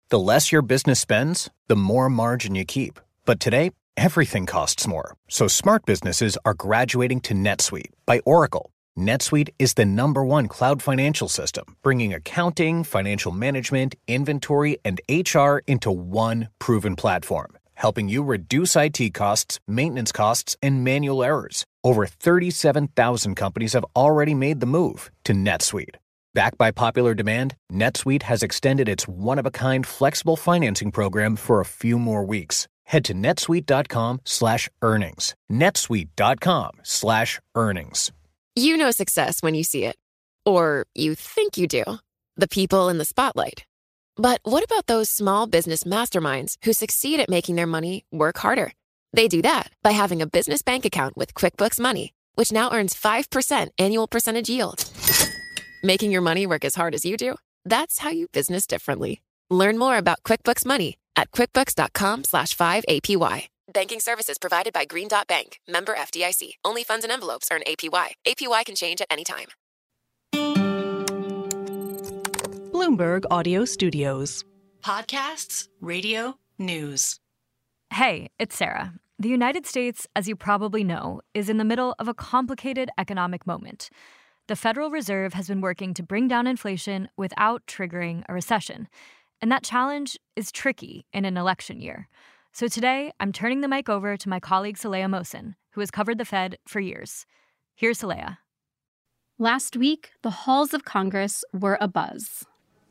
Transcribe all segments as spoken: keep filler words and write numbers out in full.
The less your business spends, the more margin you keep. But today, everything costs more. So smart businesses are graduating to NetSuite by Oracle. NetSuite is the number one cloud financial system, bringing accounting, financial management, inventory, and H R into one proven platform, helping you reduce I T costs, maintenance costs, and manual errors. Over thirty-seven thousand companies have already made the move to NetSuite. Backed by popular demand, NetSuite has extended its one-of-a-kind flexible financing program for a few more weeks. Head to netsuite.com slash earnings. netsuite.com slash earnings. You know success when you see it. Or you think you do. The people in the spotlight. But what about those small business masterminds who succeed at making their money work harder? They do that by having a business bank account with QuickBooks Money, which now earns five percent annual percentage yield. Making your money work as hard as you do? That's how you business differently. Learn more about QuickBooks Money at quickbooks.com slash 5APY. Banking services provided by Green Dot Bank. Member F D I C. Only funds and envelopes earn A P Y. A P Y can change at any time. Bloomberg Audio Studios. Podcasts, radio, news. Hey, it's Sarah. The United States, as you probably know, is in the middle of a complicated economic moment. The Federal Reserve has been working to bring down inflation without triggering a recession. And that challenge is tricky in an election year. So today, I'm turning the mic over to my colleague Saleha Mohsin, who has covered the Fed for years. Here's Saleha. Last week, the halls of Congress were abuzz.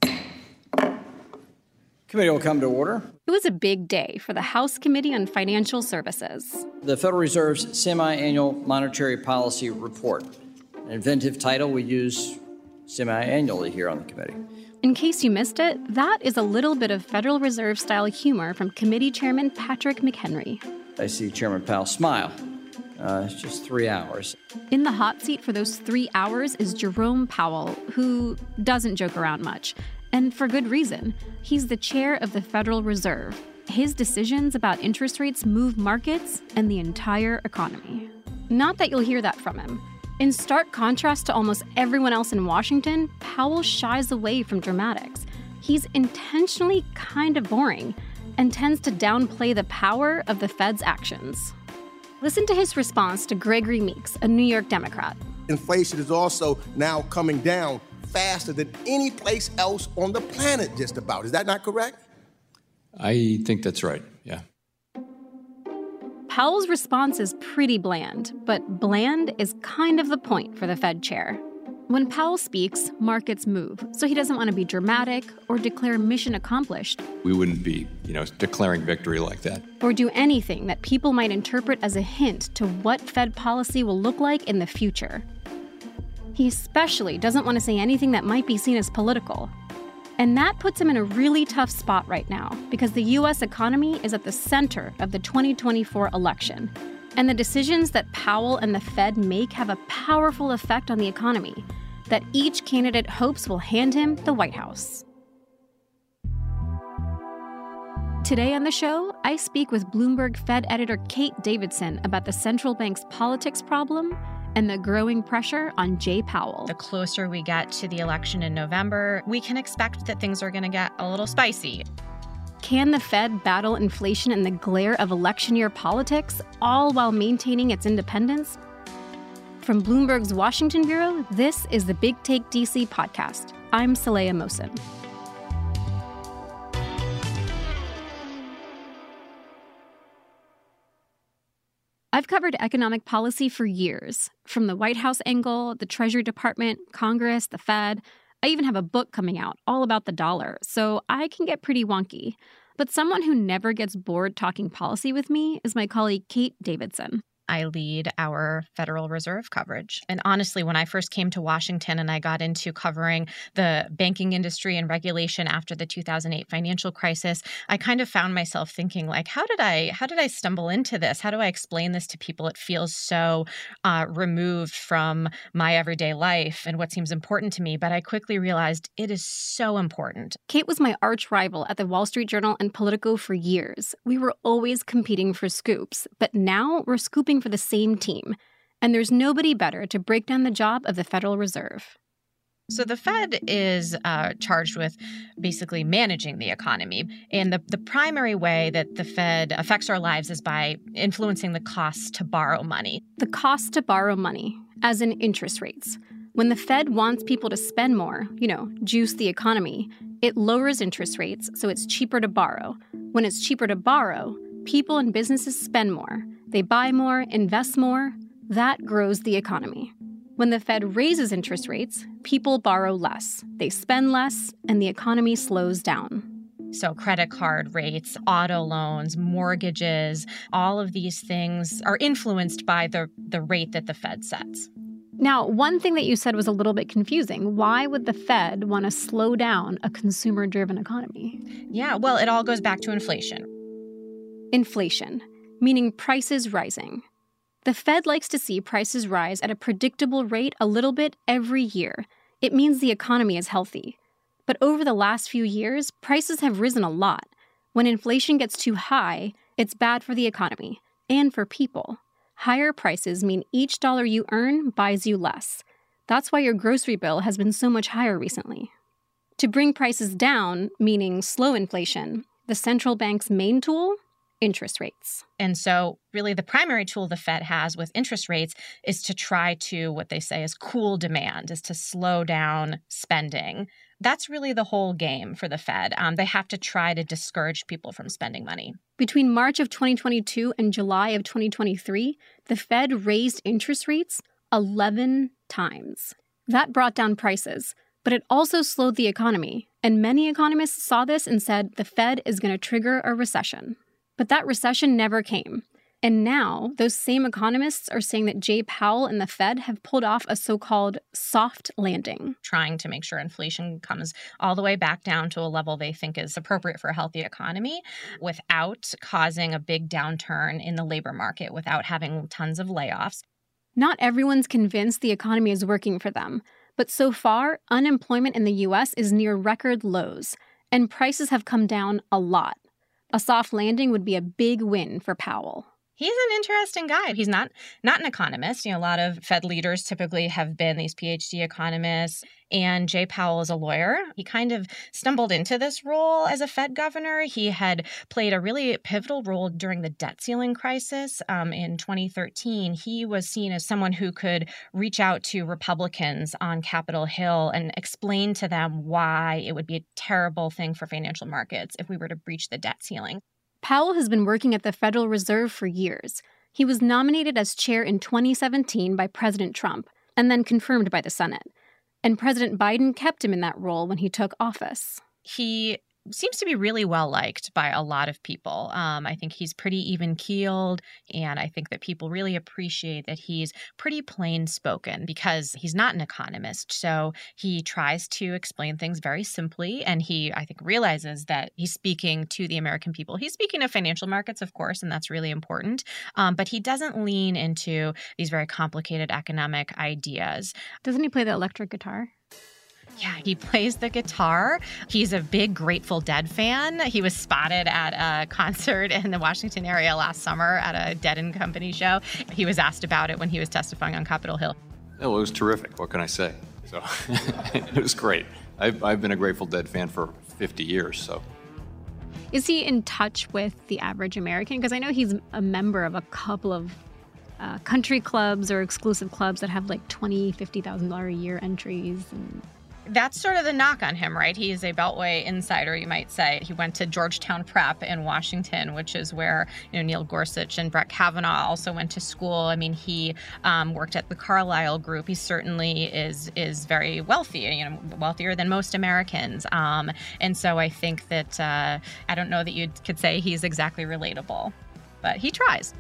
Committee will come to order. It was a big day for the House Committee on Financial Services. The Federal Reserve's semi-annual monetary policy report. An inventive title we use semi-annually here on the committee. In case you missed it, that is a little bit of Federal Reserve-style humor from Committee Chairman Patrick McHenry. I see Chairman Powell smile. Uh, it's just three hours. In the hot seat for those three hours is Jerome Powell, who doesn't joke around much. And for good reason. He's the chair of the Federal Reserve. His decisions about interest rates move markets and the entire economy. Not that you'll hear that from him. In stark contrast to almost everyone else in Washington, Powell shies away from dramatics. He's intentionally kind of boring and tends to downplay the power of the Fed's actions. Listen to his response to Gregory Meeks, a New York Democrat. Inflation is also now coming down faster than any place else on the planet, just about. Is that not correct? I think that's right, yeah. Powell's response is pretty bland, but bland is kind of the point for the Fed chair. When Powell speaks, markets move, so he doesn't want to be dramatic or declare mission accomplished. We wouldn't be, you know, declaring victory like that. Or do anything that people might interpret as a hint to what Fed policy will look like in the future. He especially doesn't want to say anything that might be seen as political. And that puts him in a really tough spot right now, because the U S economy is at the center of the twenty twenty-four election. And the decisions that Powell and the Fed make have a powerful effect on the economy that each candidate hopes will hand him the White House. Today on the show, I speak with Bloomberg Fed editor Kate Davidson about the central bank's politics problem and the growing pressure on Jay Powell. The closer we get to the election in November, we can expect that things are going to get a little spicy. Can the Fed battle inflation in the glare of election year politics, all while maintaining its independence? From Bloomberg's Washington Bureau, this is the Big Take D C podcast. I'm Saleha Mohsin. I've covered economic policy for years, from the White House angle, the Treasury Department, Congress, the Fed. I even have a book coming out all about the dollar, so I can get pretty wonky. But someone who never gets bored talking policy with me is my colleague Kate Davidson. I lead our Federal Reserve coverage. And honestly, when I first came to Washington and I got into covering the banking industry and regulation after the two thousand eight financial crisis, I kind of found myself thinking, like, how did I how did I stumble into this? How do I explain this to people? It feels so uh, removed from my everyday life and what seems important to me. But I quickly realized it is so important. Kate was my arch rival at the Wall Street Journal and Politico for years. We were always competing for scoops, but now we're scooping for the same team, and there's nobody better to break down the job of the Federal Reserve. So the Fed is uh, charged with basically managing the economy. And the, the primary way that the Fed affects our lives is by influencing the costs to borrow money. The cost to borrow money, as in interest rates. When the Fed wants people to spend more, you know, juice the economy, it lowers interest rates so it's cheaper to borrow. When it's cheaper to borrow, people and businesses spend more. They buy more, invest more. That grows the economy. When the Fed raises interest rates, people borrow less, they spend less, and the economy slows down. So credit card rates, auto loans, mortgages, all of these things are influenced by the, the rate that the Fed sets. Now, one thing that you said was a little bit confusing. Why would the Fed want to slow down a consumer-driven economy? Yeah, well, it all goes back to inflation. Inflation, meaning prices rising. The Fed likes to see prices rise at a predictable rate a little bit every year. It means the economy is healthy. But over the last few years, prices have risen a lot. When inflation gets too high, it's bad for the economy and for people. Higher prices mean each dollar you earn buys you less. That's why your grocery bill has been so much higher recently. To bring prices down, meaning slow inflation, the central bank's main tool? Interest rates. And so really the primary tool the Fed has with interest rates is to try to, what they say is cool demand, is to slow down spending. That's really the whole game for the Fed. Um, they have to try to discourage people from spending money. Between March of twenty twenty-two and July of twenty twenty-three, the Fed raised interest rates eleven times. That brought down prices, but it also slowed the economy. And many economists saw this and said the Fed is going to trigger a recession. But that recession never came. And now, those same economists are saying that Jay Powell and the Fed have pulled off a so-called soft landing. Trying to make sure inflation comes all the way back down to a level they think is appropriate for a healthy economy without causing a big downturn in the labor market, without having tons of layoffs. Not everyone's convinced the economy is working for them. But so far, unemployment in the U S is near record lows, and prices have come down a lot. A soft landing would be a big win for Powell. He's an interesting guy. He's not not an economist. You know, a lot of Fed leaders typically have been these P H D economists, and Jay Powell is a lawyer. He kind of stumbled into this role as a Fed governor. He had played a really pivotal role during the debt ceiling crisis um, in twenty thirteen. He was seen as someone who could reach out to Republicans on Capitol Hill and explain to them why it would be a terrible thing for financial markets if we were to breach the debt ceiling. Powell has been working at the Federal Reserve for years. He was nominated as chair in twenty seventeen by President Trump and then confirmed by the Senate. And President Biden kept him in that role when he took office. He seems to be really well liked by a lot of people. Um, I think he's pretty even-keeled, and I think that people really appreciate that he's pretty plain-spoken because he's not an economist. So he tries to explain things very simply, and he, I think, realizes that he's speaking to the American people. He's speaking to financial markets, of course, and that's really important, um, but he doesn't lean into these very complicated economic ideas. Doesn't he play the electric guitar? Yeah, he plays the guitar. He's a big Grateful Dead fan. He was spotted at a concert in the Washington area last summer at a Dead and Company show. He was asked about it when he was testifying on Capitol Hill. Oh, it was terrific. What can I say? So it was great. I've, I've been a Grateful Dead fan for fifty years, so. Is he in touch with the average American? Because I know he's a member of a couple of uh, country clubs or exclusive clubs that have like twenty thousand dollars, fifty thousand dollars a year entries. And that's sort of the knock on him, right? He is a Beltway insider, you might say. He went to Georgetown Prep in Washington, which is where, you know, Neil Gorsuch and Brett Kavanaugh also went to school. I mean, he um, worked at the Carlyle Group. He certainly is is very wealthy, you know, wealthier than most Americans. Um, and so I think that uh, I don't know that you could say he's exactly relatable, but he tries.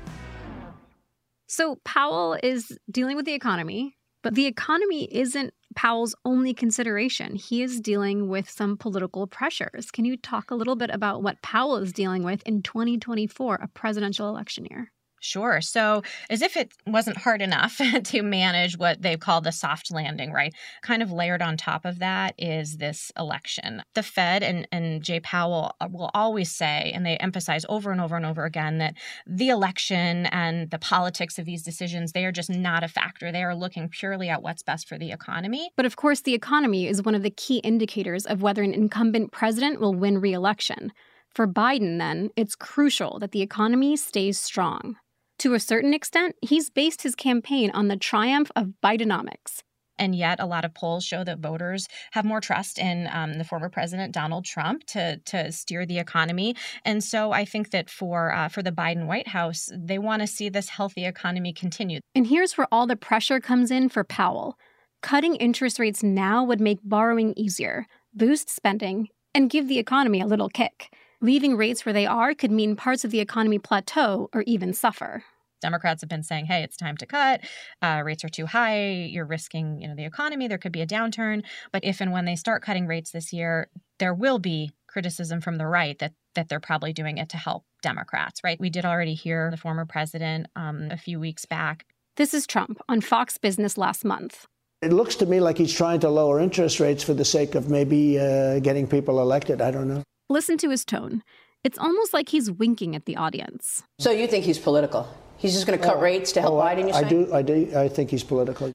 So Powell is dealing with the economy, but the economy isn't Powell's only consideration. He is dealing with some political pressures. Can you talk a little bit about what Powell is dealing with in twenty twenty-four, a presidential election year? Sure. So as if it wasn't hard enough to manage what they call the soft landing, right? Kind of layered on top of that is this election. The Fed and, and Jay Powell will always say, and they emphasize over and over and over again, that the election and the politics of these decisions, they are just not a factor. They are looking purely at what's best for the economy. But of course, the economy is one of the key indicators of whether an incumbent president will win re-election. For Biden, then, it's crucial that the economy stays strong. To a certain extent, he's based his campaign on the triumph of Bidenomics. And yet a lot of polls show that voters have more trust in um, the former president, Donald Trump, to to steer the economy. And so I think that for uh, for the Biden White House, they want to see this healthy economy continue. And here's where all the pressure comes in for Powell. Cutting interest rates now would make borrowing easier, boost spending, and give the economy a little kick. Leaving rates where they are could mean parts of the economy plateau or even suffer. Democrats have been saying, hey, it's time to cut. Uh, rates are too high. You're risking, you know, the economy. There could be a downturn. But if and when they start cutting rates this year, there will be criticism from the right that that they're probably doing it to help Democrats, right? We did already hear the former president um, a few weeks back. This is Trump on Fox Business last month. It looks to me like he's trying to lower interest rates for the sake of maybe uh, getting people elected. I don't know. Listen to his tone. It's almost like he's winking at the audience. So you think he's political? He's just going to cut oh, rates to help oh, Biden, you I say? do, I do. I think he's political.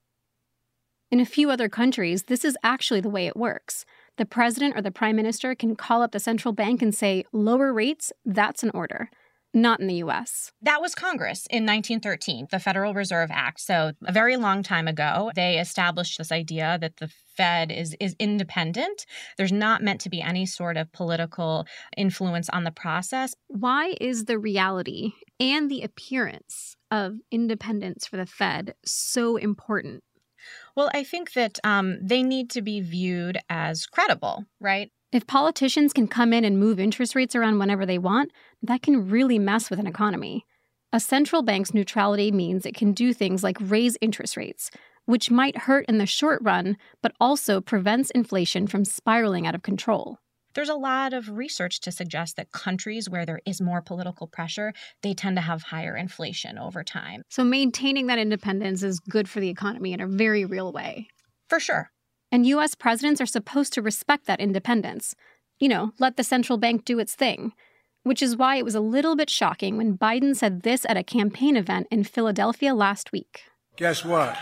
In a few other countries, this is actually the way it works. The president or the prime minister can call up the central bank and say, lower rates, that's an order. Not in the U S. That was Congress in nineteen thirteen, the Federal Reserve Act. So a very long time ago, they established this idea that the Fed is, is independent. There's not meant to be any sort of political influence on the process. Why is the reality and the appearance of independence for the Fed so important? Well, I think that um, they need to be viewed as credible, right? If politicians can come in and move interest rates around whenever they want, that can really mess with an economy. A central bank's neutrality means it can do things like raise interest rates, which might hurt in the short run, but also prevents inflation from spiraling out of control. There's a lot of research to suggest that countries where there is more political pressure, they tend to have higher inflation over time. So maintaining that independence is good for the economy in a very real way. For sure. And U S presidents are supposed to respect that independence. You know, let the central bank do its thing. Which is why it was a little bit shocking when Biden said this at a campaign event in Philadelphia last week. Guess what?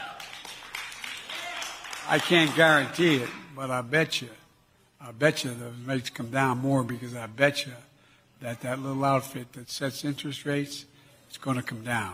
I can't guarantee it, but I bet you, I bet you the rates come down more because I bet you that that little outfit that sets interest rates is going to come down.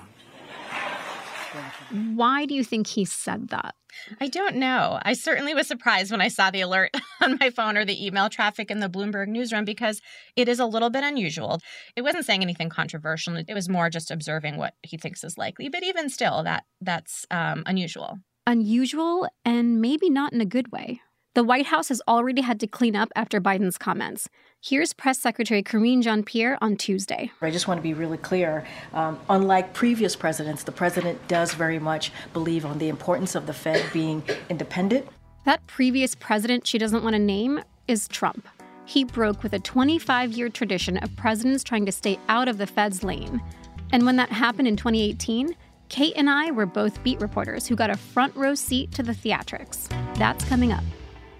Why do you think he said that? I don't know. I certainly was surprised when I saw the alert on my phone or the email traffic in the Bloomberg newsroom because it is a little bit unusual. It wasn't saying anything controversial. It was more just observing what he thinks is likely. But even still, that that's um, unusual. Unusual and maybe not in a good way. The White House has already had to clean up after Biden's comments. Here's Press Secretary Karine Jean-Pierre on Tuesday. I just want to be really clear. Um, unlike previous presidents, the president does very much believe on the importance of the Fed being independent. That previous president she doesn't want to name is Trump. He broke with a twenty-five-year tradition of presidents trying to stay out of the Fed's lane. And when that happened in twenty eighteen, Kate and I were both beat reporters who got a front row seat to the theatrics. That's coming up.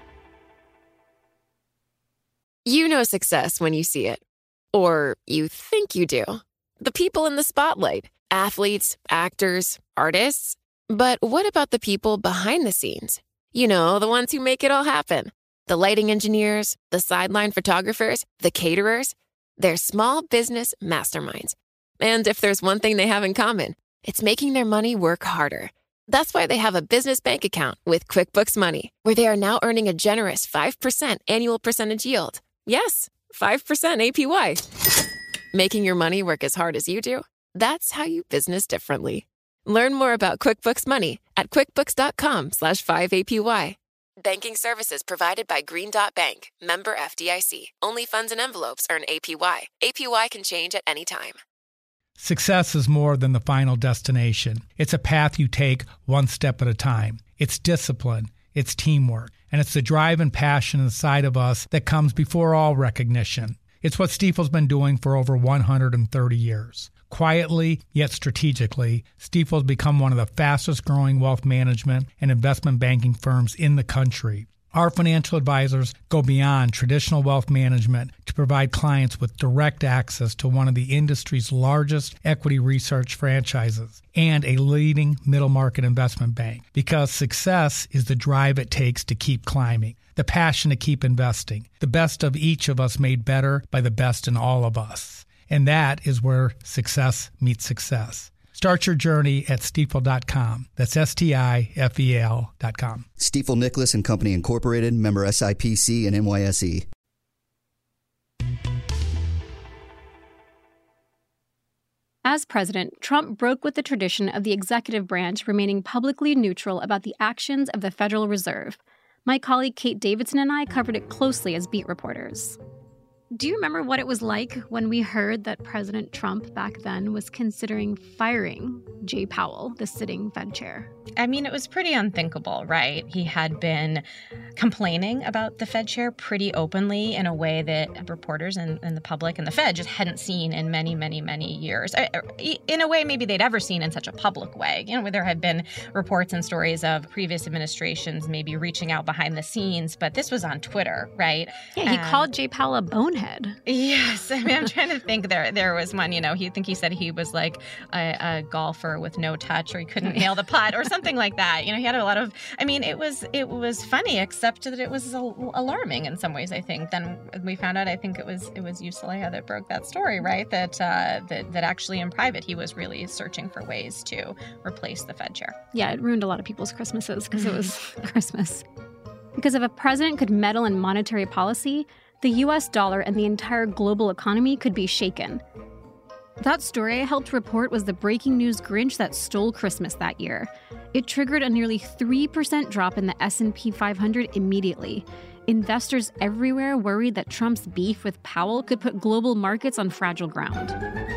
You know success when you see it. Or you think you do. The people in the spotlight. Athletes, actors, artists. But what about the people behind the scenes? You know, the ones who make it all happen. The lighting engineers, the sideline photographers, the caterers. They're small business masterminds. And if there's one thing they have in common, it's making their money work harder. That's why they have a business bank account with QuickBooks Money, where they are now earning a generous five percent annual percentage yield. Yes, five percent A P Y. Making your money work as hard as you do? That's how you business differently. Learn more about QuickBooks Money at quickbooks.com slash 5APY. Banking services provided by Green Dot Bank, member F D I C. Only funds and envelopes earn A P Y. A P Y can change at any time. Success is more than the final destination. It's a path you take one step at a time. It's discipline. It's teamwork. And it's the drive and passion inside of us that comes before all recognition. It's what Stifel's been doing for over one hundred thirty years. Quietly, yet strategically, Stifel has become one of the fastest growing wealth management and investment banking firms in the country. Our financial advisors go beyond traditional wealth management to provide clients with direct access to one of the industry's largest equity research franchises and a leading middle market investment bank, because success is the drive it takes to keep climbing, the passion to keep investing, the best of each of us made better by the best in all of us. And that is where success meets success. Start your journey at Stifel dot com. That's S T I F E L dot com. Stifel Nicholas and Company Incorporated, member S I P C and N Y S E. As president, Trump broke with the tradition of the executive branch remaining publicly neutral about the actions of the Federal Reserve. My colleague Kate Davidson and I covered it closely as beat reporters. Do you remember what it was like when we heard that President Trump back then was considering firing Jay Powell, the sitting Fed chair? I mean, it was pretty unthinkable, right? He had been complaining about the Fed chair pretty openly in a way that reporters and, and the public and the Fed just hadn't seen in many, many, many years. In a way, maybe they'd ever seen in such a public way. You know, where there had been reports and stories of previous administrations maybe reaching out behind the scenes, but this was on Twitter, right? Yeah, he and, called Jay Powell a bonehead. Yes. I mean, I'm trying to think. There there was one, you know, he think he said he was like a, a golfer with no touch, or he couldn't nail the putt or something like that. You know, he had a lot of, I mean, it was it was funny, except that it was alarming in some ways, I think. Then we found out, I think it was it was Yusaleha that broke that story, right? That, uh, that, that actually in private, he was really searching for ways to replace the Fed chair. Yeah, it ruined a lot of people's Christmases because it was Christmas. Because if a president could meddle in monetary policy, the U S dollar and the entire global economy could be shaken. That story I helped report was the breaking news Grinch that stole Christmas that year. It triggered a nearly three percent drop in the S and P five hundred immediately. Investors everywhere worried that Trump's beef with Powell could put global markets on fragile ground.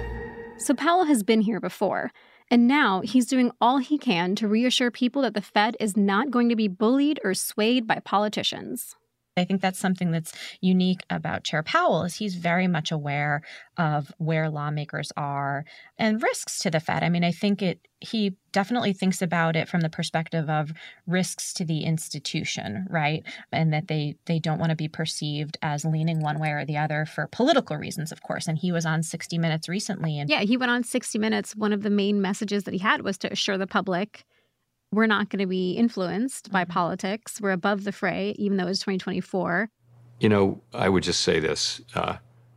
So Powell has been here before, and now he's doing all he can to reassure people that the Fed is not going to be bullied or swayed by politicians. I think that's something that's unique about Chair Powell is he's very much aware of where lawmakers are and risks to the Fed. I mean, I think it he definitely thinks about it from the perspective of risks to the institution, right? And that they they don't want to be perceived as leaning one way or the other for political reasons, of course. And he was on sixty minutes recently. And yeah, he went on sixty minutes. One of the main messages that he had was to assure the public we're not going to be influenced by politics. We're above the fray, even though it's twenty twenty-four. You know, I would just say this. Uh,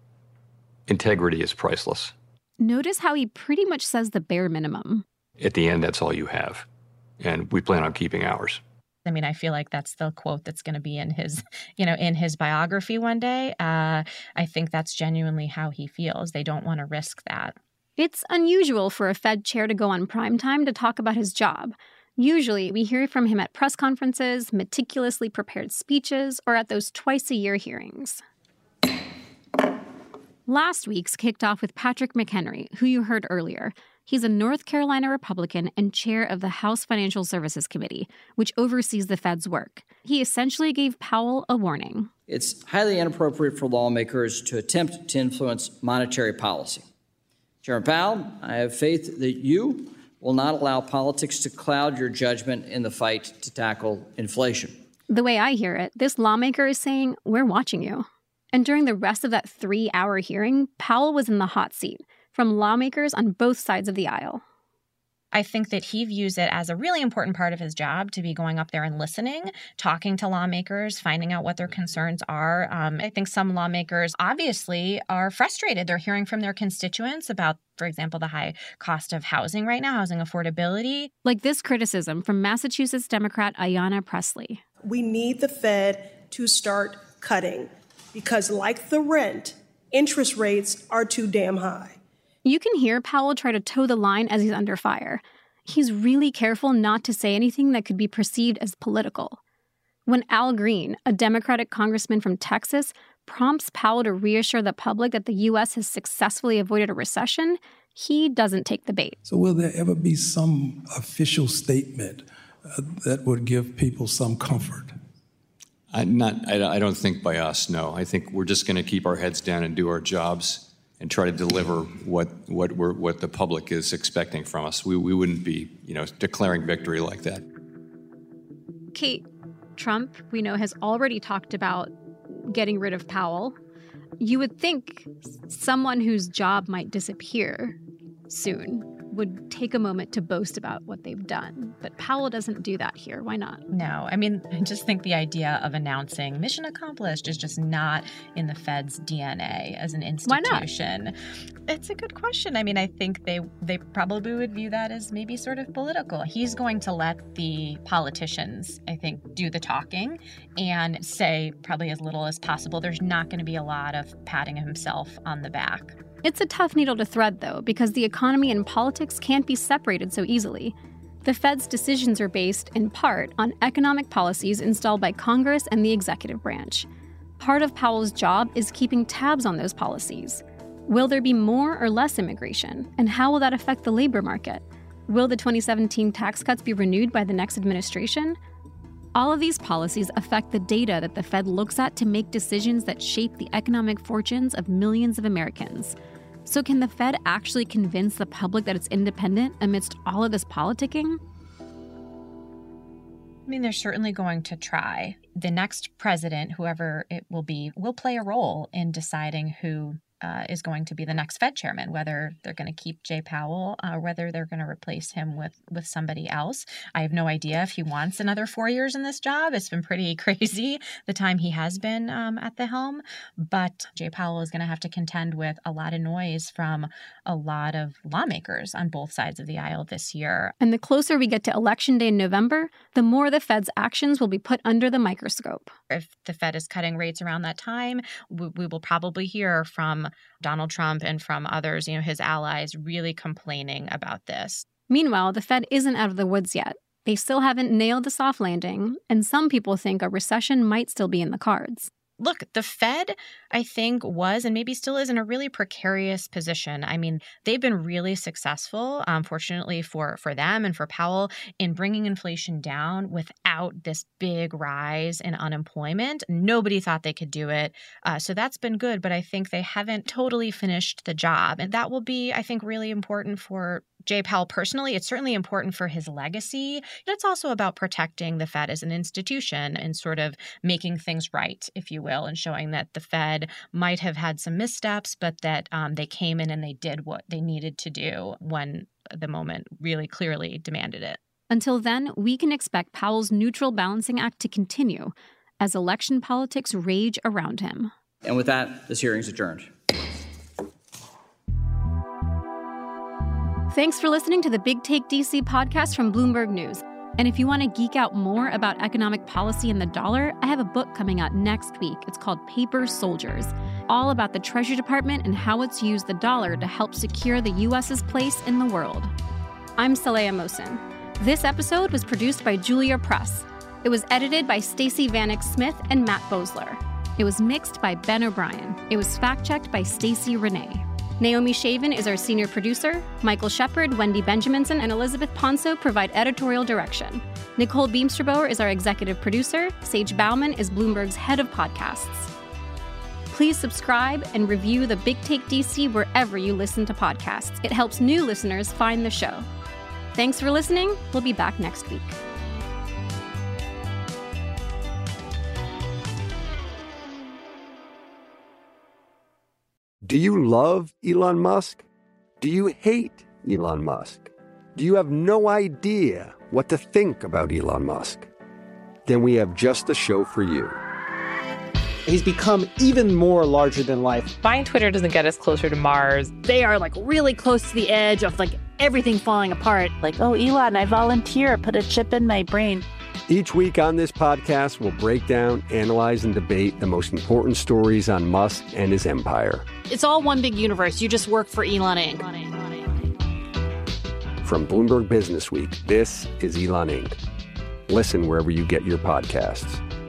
integrity is priceless. Notice how he pretty much says the bare minimum. At the end, that's all you have. And we plan on keeping ours. I mean, I feel like that's the quote that's going to be in his, you know, in his biography one day. Uh, I think that's genuinely how he feels. They don't want to risk that. It's unusual for a Fed chair to go on primetime to talk about his job. Usually, we hear from him at press conferences, meticulously prepared speeches, or at those twice-a-year hearings. Last week's kicked off with Patrick McHenry, who you heard earlier. He's a North Carolina Republican and chair of the House Financial Services Committee, which oversees the Fed's work. He essentially gave Powell a warning. It's highly inappropriate for lawmakers to attempt to influence monetary policy. Chairman Powell, I have faith that you will not allow politics to cloud your judgment in the fight to tackle inflation. The way I hear it, this lawmaker is saying, we're watching you. And during the rest of that three-hour hearing, Powell was in the hot seat, from lawmakers on both sides of the aisle. I think that he views it as a really important part of his job to be going up there and listening, talking to lawmakers, finding out what their concerns are. Um, I think some lawmakers obviously are frustrated. They're hearing from their constituents about, for example, the high cost of housing right now, housing affordability. Like this criticism from Massachusetts Democrat Ayanna Pressley. We need the Fed to start cutting because, like the rent, interest rates are too damn high. You can hear Powell try to toe the line as he's under fire. He's really careful not to say anything that could be perceived as political. When Al Green, a Democratic congressman from Texas, prompts Powell to reassure the public that the U S has successfully avoided a recession, he doesn't take the bait. So will there ever be some official statement uh, that would give people some comfort? I, not, I, I don't think by us, no. I think we're just going to keep our heads down and do our jobs. and try to deliver what what we're what the public is expecting from us. We we wouldn't be, you know, declaring victory like that. Kate, Trump, we know, has already talked about getting rid of Powell. You would think someone whose job might disappear soon would take a moment to boast about what they've done. But Powell doesn't do that here. Why not? No, I mean, I just think the idea of announcing mission accomplished is just not in the Fed's D N A as an institution. Why not? It's a good question. I mean, I think they they probably would view that as maybe sort of political. He's going to let the politicians, I think, do the talking and say probably as little as possible. There's not going to be a lot of patting himself on the back. It's a tough needle to thread, though, because the economy and politics can't be separated so easily. The Fed's decisions are based, in part, on economic policies installed by Congress and the executive branch. Part of Powell's job is keeping tabs on those policies. Will there be more or less immigration? And how will that affect the labor market? Will the twenty seventeen tax cuts be renewed by the next administration? All of these policies affect the data that the Fed looks at to make decisions that shape the economic fortunes of millions of Americans. So can the Fed actually convince the public that it's independent amidst all of this politicking? I mean, they're certainly going to try. The next president, whoever it will be, will play a role in deciding who Uh, is going to be the next Fed chairman, whether they're going to keep Jay Powell or uh, whether they're going to replace him with with somebody else. I have no idea if he wants another four years in this job. It's been pretty crazy the time he has been um, at the helm. But Jay Powell is going to have to contend with a lot of noise from a lot of lawmakers on both sides of the aisle this year. And the closer we get to Election Day in November, the more the Fed's actions will be put under the microscope. If the Fed is cutting rates around that time, we, we will probably hear from Donald Trump and from others, you know, his allies, really complaining about this. Meanwhile, the Fed isn't out of the woods yet. They still haven't nailed the soft landing, and some people think a recession might still be in the cards. Look, the Fed, I think, was and maybe still is in a really precarious position. I mean, they've been really successful, um, fortunately for, for them and for Powell, in bringing inflation down without this big rise in unemployment. Nobody thought they could do it. Uh, so that's been good, but I think they haven't totally finished the job. And that will be, I think, really important for Jay Powell personally. It's certainly important for his legacy. But it's also about protecting the Fed as an institution and sort of making things right, if you will, and showing that the Fed might have had some missteps, but that um, they came in and they did what they needed to do when the moment really clearly demanded it. Until then, we can expect Powell's neutral balancing act to continue as election politics rage around him. And with that, this hearing is adjourned. Thanks for listening to the Big Take D C podcast from Bloomberg News. And if you want to geek out more about economic policy and the dollar, I have a book coming out next week. It's called Paper Soldiers, all about the Treasury Department and how it's used the dollar to help secure the U S's place in the world. I'm Saleha Mohsin. This episode was produced by Julia Press. It was edited by Stacey Vanek Smith and Matt Bosler. It was mixed by Ben O'Brien. It was fact-checked by Stacey Renee. Naomi Shavin is our senior producer. Michael Shepard, Wendy Benjaminson, and Elizabeth Ponso provide editorial direction. Nicole Beamsterboer is our executive producer. Sage Bauman is Bloomberg's head of podcasts. Please subscribe and review the Big Take D C wherever you listen to podcasts. It helps new listeners find the show. Thanks for listening. We'll be back next week. Do you love Elon Musk? Do you hate Elon Musk? Do you have no idea what to think about Elon Musk? Then we have just the show for you. He's become even more larger than life. Buying Twitter doesn't get us closer to Mars. They are like really close to the edge of like everything falling apart. Like, oh, Elon, I volunteer. Put a chip in my brain. Each week on this podcast, we'll break down, analyze, and debate the most important stories on Musk and his empire. It's all one big universe. You just work for Elon Incorporated. From Bloomberg Business Week, this is Elon Incorporated. Listen wherever you get your podcasts.